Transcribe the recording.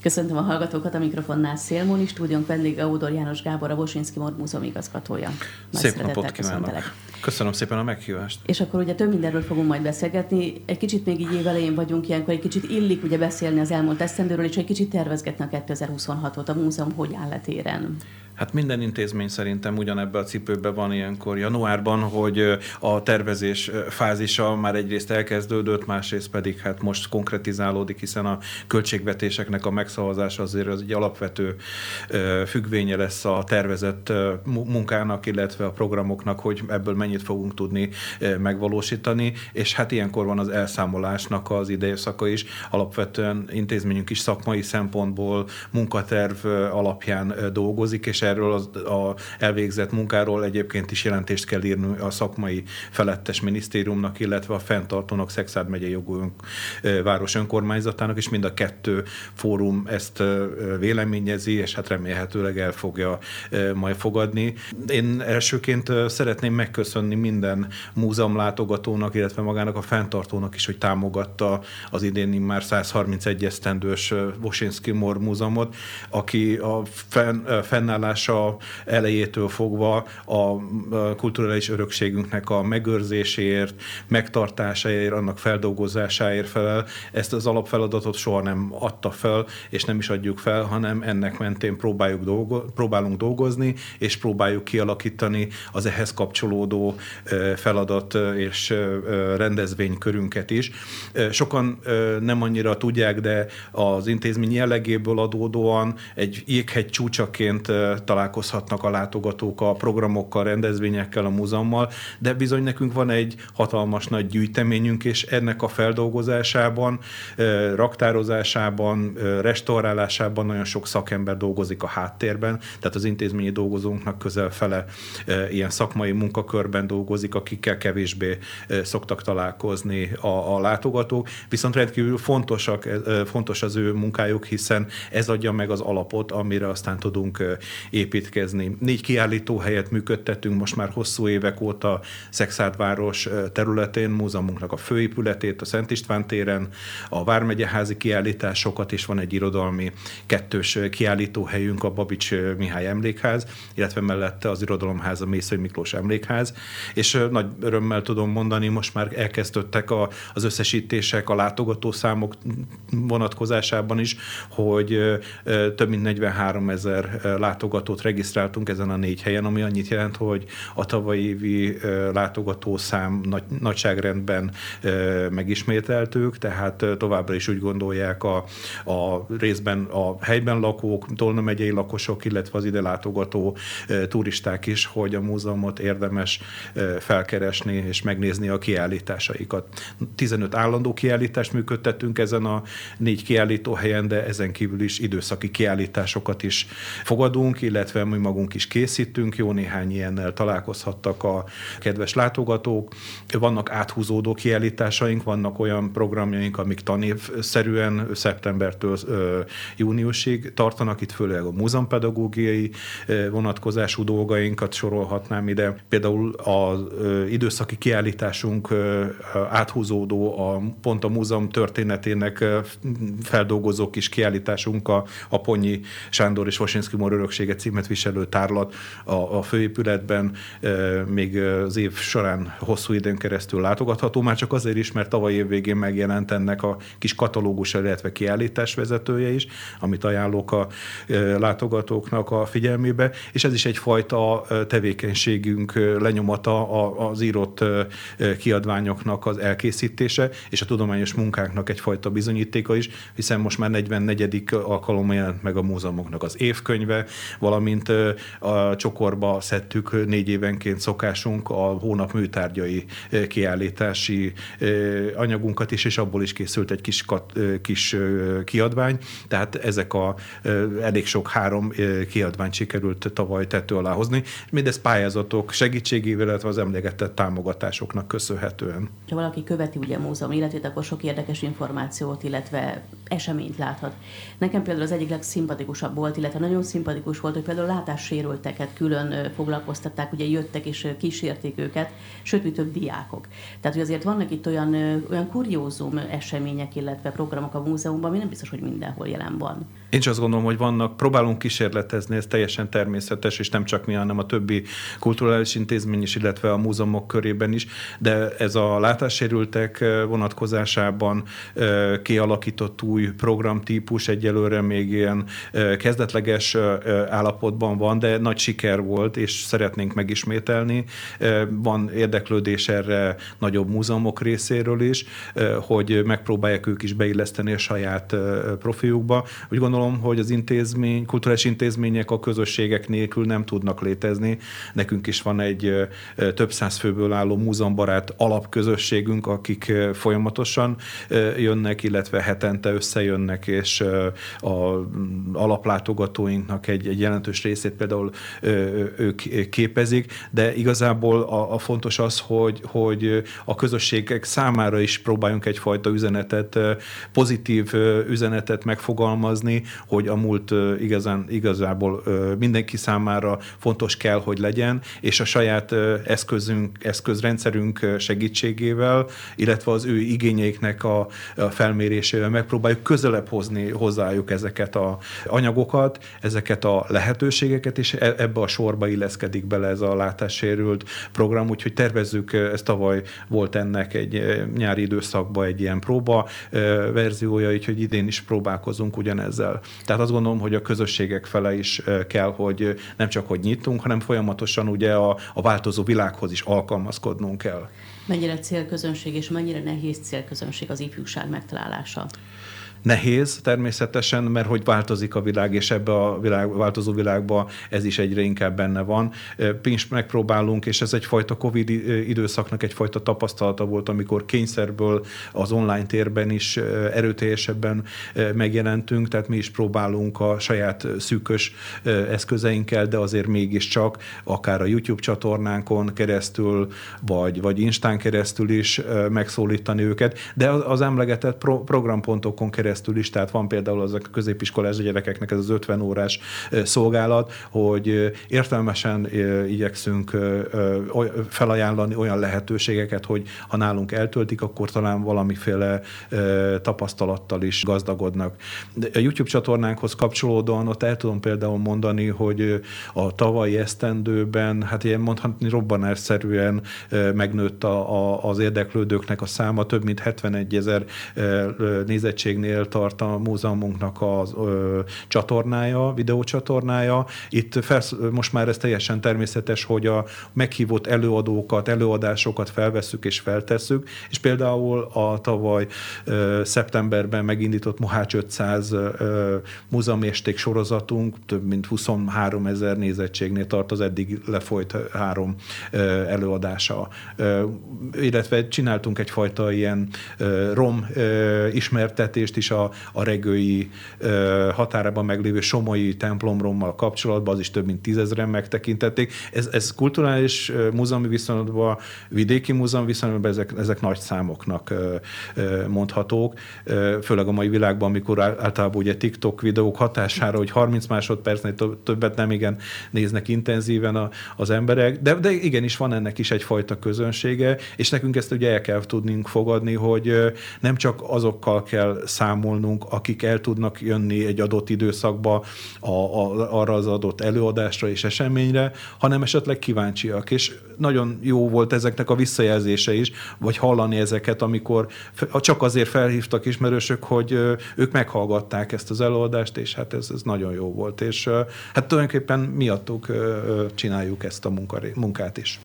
Köszöntöm a hallgatókat, a mikrofonnál Szélmóni, stúdiónk vendége Audor János Gábor, a Bosinszky Mord Múzeum igazgatója. Szép napot kívánok! Köszönöm szépen a meghívást. És akkor ugye több mindenről fogunk majd beszélgetni. Egy kicsit még így évelején vagyunk ilyenkor, egy kicsit illik ugye beszélni az elmúlt esztendőről, és egy kicsit tervezgetni a 2026-ot. A múzeum hogy áll a téren? Hát minden intézmény szerintem ugyanebben a cipőben van ilyenkor januárban, hogy a tervezés fázisa már egyrészt elkezdődött, másrészt pedig hát most konkretizálódik, hiszen a költségvetéseknek a megszavazása azért az egy alapvető függvénye lesz a tervezett munkának, illetve a programoknak, hogy ebből mennyit fogunk tudni megvalósítani, és hát ilyenkor van az elszámolásnak az időszaka is. Alapvetően intézményünk is szakmai szempontból munkaterv alapján dolgozik, és erről az elvégzett munkáról egyébként is jelentést kell írni a szakmai felettes minisztériumnak, illetve a fenntartónak, Szekszárd megyei jogú város önkormányzatának, és mind a kettő fórum ezt véleményezi, és hát remélhetőleg el fogja majd fogadni. Én elsőként szeretném megköszönni minden múzeumlátogatónak, illetve magának a fenntartónak is, hogy támogatta az idén már 131 esztendős Bosinszky Mord Múzeumot, aki a fennállása elejétől fogva a kulturális örökségünknek a megőrzéséért, megtartásáért, annak feldolgozásáért felel. Ezt az alapfeladatot soha nem adta fel, és nem is adjuk fel, hanem ennek mentén próbálunk dolgozni, és próbáljuk kialakítani az ehhez kapcsolódó feladat és rendezvénykörünket is. Sokan nem annyira tudják, de az intézmény jellegéből adódóan egy jéghegy csúcsaként találkozhatnak a látogatók a programokkal, rendezvényekkel, a múzeummal, de bizony nekünk van egy hatalmas nagy gyűjteményünk, és ennek a feldolgozásában, raktározásában, restaurálásában nagyon sok szakember dolgozik a háttérben, tehát az intézményi dolgozónknak közel fele ilyen szakmai munkakörben dolgozik, akikkel kevésbé szoktak találkozni a látogatók, viszont rendkívül fontos az ő munkájuk, hiszen ez adja meg az alapot, amire aztán tudunk építkezni. 4 kiállítóhelyet működtetünk most már hosszú évek óta Szekszárdváros területén, múzeumunknak a főépületét, a Szent István téren, a Vármegyeházi kiállításokat, és van egy irodalmi 2-s kiállítóhelyünk, a Babics Mihály Emlékház, illetve mellette az Irodalomháza, Mészöly Miklós Emlékház, és nagy örömmel tudom mondani, most már elkezdődtek az összesítések a látogatószámok vonatkozásában is, hogy több mint 43 000 látogatót regisztráltunk ezen a 4 helyen, ami annyit jelent, hogy a tavalyi évi látogatószám nagyságrendben megismételtük, tehát továbbra is úgy gondolják a részben a helyben lakók, Tolna megyei lakosok, illetve az ide látogató turisták is, hogy a múzeumot érdemes felkeresni és megnézni a kiállításaikat. 15 állandó kiállítást működtettünk ezen a 4 kiállítóhelyen, de ezen kívül is időszaki kiállításokat is fogadunk, illetve mi magunk is készítünk, jó néhány ilyennel találkozhattak a kedves látogatók. Vannak áthúzódó kiállításaink, vannak olyan programjaink, amik tanévszerűen szeptembertől júniusig tartanak, itt főleg a múzeumpedagógiai vonatkozású dolgainkat sorolhatnám ide. Például az időszaki kiállításunk áthúzódó, pont a múzeum történetének feldolgozó kis kiállításunk, a Ponyi Sándor és Bosinszky Mord öröksége címet viselő tárlat a főépületben még az év során hosszú időn keresztül látogatható, már csak azért is, mert tavaly év végén megjelent ennek a kis katalógusa, illetve kiállításvezetője is, amit ajánlok a látogatóknak a figyelmébe, és ez is egyfajta tevékenységünk lenyomata, az írott kiadványoknak az elkészítése, és a tudományos munkáknak egyfajta bizonyítéka is, hiszen most már 44. alkalommal jelent meg a múzeumoknak az évkönyve, valamint a csokorba szedtük 4 évenként szokásunk a hónap műtárgyai kiállítási anyagunkat is, és abból is készült egy kis kiadvány, tehát ezek elég sok 3 kiadványt sikerült tavaly tető alá hozni, mindez pályázatok segítségével, illetve az emlegetett támogatásoknak köszönhetően. Ha valaki követi ugye a múzeum életét, akkor sok érdekes információt, illetve eseményt láthat. Nekem például az egyik legszimpatikusabb volt, illetve nagyon szimpatikus volt, hogy például a látássérülteket külön foglalkoztatták, ugye jöttek és kísérték őket, sőt, mi több diákok. Tehát, hogy azért vannak itt olyan kuriózum események, illetve programok a múzeumban, ami nem biztos, hogy mindenhol jelen van. Én is azt gondolom, hogy próbálunk kísérletezni, ez teljesen természetes, és nem csak mi, hanem a többi kulturális intézmény is, illetve a múzeumok körében is, de ez a látássérültek vonatkozásában kialakított új programtípus egyelőre még ilyen kezdetleges állapotban van, de nagy siker volt, és szeretnénk megismételni. Van érdeklődés erre nagyobb múzeumok részéről is, hogy megpróbálják ők is beilleszteni a saját profiukba. Úgy gondolom, hogy az kulturális intézmények a közösségek nélkül nem tudnak létezni. Nekünk is van egy több száz főből álló múzeumbarát alapközösségünk, akik folyamatosan jönnek, illetve hetente összejönnek, és a alaplátogatóinknak egy jelentős részét például ők képezik, de igazából a fontos az, hogy a közösségek számára is próbáljunk egyfajta üzenetet, pozitív üzenetet megfogalmazni, hogy a múlt igazából mindenki számára fontos kell, hogy legyen, és a saját eszközrendszerünk segítségével, illetve az ő igényeiknek a felmérésével megpróbáljuk közelebb hozni hozzájuk ezeket az anyagokat, ezeket a lehetőségeket, és ebbe a sorba illeszkedik bele ez a látássérült program, úgyhogy tervezzük, ez tavaly volt ennek egy nyári időszakban egy ilyen próba verziója, úgyhogy idén is próbálkozunk ugyanezzel. Tehát azt gondolom, hogy a közösségek fele is kell, hogy nem csak hogy nyitunk, hanem folyamatosan ugye a változó világhoz is alkalmazkodnunk kell. Mennyire célközönség és mennyire nehéz célközönség az ifjúság megtalálása? Nehéz természetesen, mert hogy változik a világ, és ebbe a változó világban ez is egyre inkább benne van. Mi is megpróbálunk, és ez egyfajta Covid időszaknak egyfajta tapasztalata volt, amikor kényszerből az online térben is erőteljesebben megjelentünk, tehát mi is próbálunk a saját szűkös eszközeinkkel, de azért mégiscsak akár a YouTube csatornánkon keresztül, vagy Instán keresztül is megszólítani őket, de az emlegetett programpontokon keresztül is, tehát van például az a középiskolás gyerekeknek ez az 50 órás szolgálat, hogy értelmesen igyekszünk felajánlani olyan lehetőségeket, hogy ha nálunk eltöltik, akkor talán valamiféle tapasztalattal is gazdagodnak. A YouTube csatornánkhoz kapcsolódóan ott el tudom például mondani, hogy a tavalyi esztendőben, hát ilyen mondhatni robbanásszerűen megnőtt az érdeklődőknek a száma, több mint 71 000 nézettségnél tart a múzeumunknak a csatornája, videócsatornája. Itt most már ez teljesen természetes, hogy a meghívott előadásokat felvesszük és feltesszük, és például a tavaly szeptemberben megindított Mohács 500 múzeumésték sorozatunk több mint 23 000 nézettségnél tart az eddig lefolyt 3 előadása. Illetve csináltunk egyfajta ilyen rom ismertetést is a regői határában meglévő somogyi templomrommal kapcsolatban, az is több mint 10 000-en megtekintették. Ez kulturális múzeumi viszonylatban, vidéki múzeum viszonylatban ezek nagy számoknak mondhatók, főleg a mai világban, amikor általában ugye TikTok videók hatására, hogy 30 másodpercnél többet nem igen néznek intenzíven az emberek, de igenis van ennek is egyfajta közönsége, és nekünk ezt ugye el kell tudnunk fogadni, hogy nem csak azokkal kell számolnunk, akik el tudnak jönni egy adott időszakba arra az adott előadásra és eseményre, hanem esetleg kíváncsiak. És nagyon jó volt ezeknek a visszajelzése is, vagy hallani ezeket, amikor csak azért felhívtak ismerősök, hogy ők meghallgatták ezt az előadást, és hát ez nagyon jó volt. És hát tulajdonképpen miattuk csináljuk ezt a munkát is.